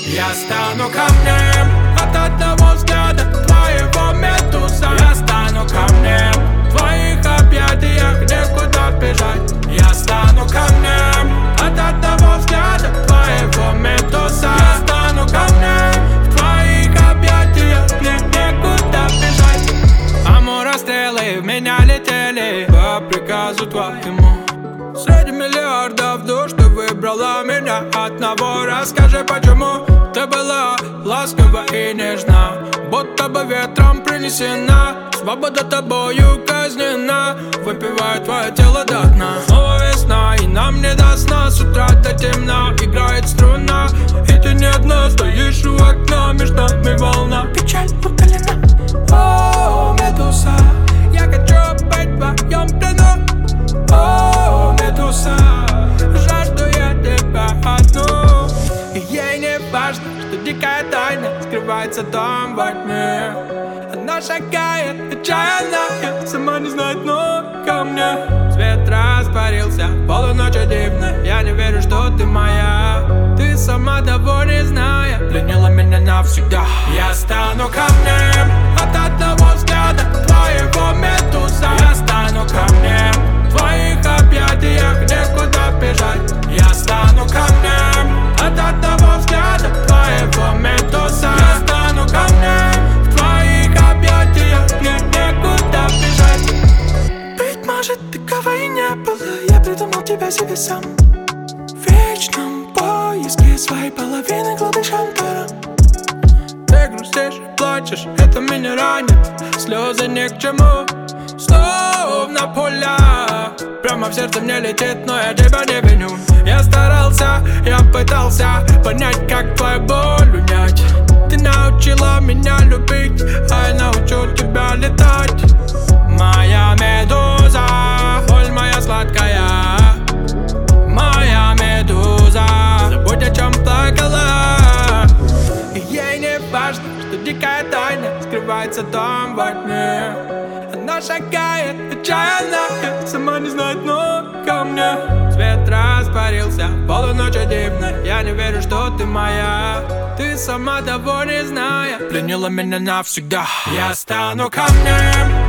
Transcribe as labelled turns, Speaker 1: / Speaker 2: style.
Speaker 1: Я стану камнем от одного взгляда твоего медуза. Я стану камнем в твоих объятиях, некуда бежать. Я стану камнем от одного взгляда твоего медуза. Я стану камнем в твоих объятиях, некуда бежать. Амура стрелы в меня летели по приказу твоему. Среди миллиардов душ ты выбрала меня одного. Расскажи, почему ты была ласкова и нежна, будто бы ветром принесена. Свобода тобою казнена, выпивает твое тело до дна. Снова весна, и нам не до сна. С утра до темна играет струна, и ты не одна стоишь у окна. Между нами волна, печаль утолена. О, медуза, я хочу быть в твоем плену. О, медуза, жажду я тебя одну. И ей не важно, что дикая тайна скрывается там во тьме. Она шагает отчаянно, сама не знает, но ко мне. Свет растворился, полуночь дивная. Я не верю, что ты моя. Ты сама того не зная пленила меня навсегда. Я стану камнем от одного взгляда твоего медуза. Я стану камнем в твоих объятиях, некуда бежать. Я стану камнем от одного взгляда твоего медуза. Я стану камнем в твоих объятиях, некуда бежать. Быть может, такого и не было. Я придумал тебя себе сам в вечном поиске своей половины, глубы Шантара. Ты грустишь и плачешь, это меня ранит. Слезы ни к чему, словно пуля прямо в сердце мне летит, но я тебя не виню. Я старался, я пытался понять, как твою боль унять. Ты научила меня любить, а я научу тебя летать. Моя медуза, боль моя сладкая. Моя медуза, забудь, о чем плакала. И ей не важно, что дикая тайна скрывается там во тьме. Она шагает отчаянно, сама не знает, но ко мне. Свет растворился, полуночь дивная. Я не верю, что ты моя. Ты сама того не зная пленила меня навсегда. Я стану камнем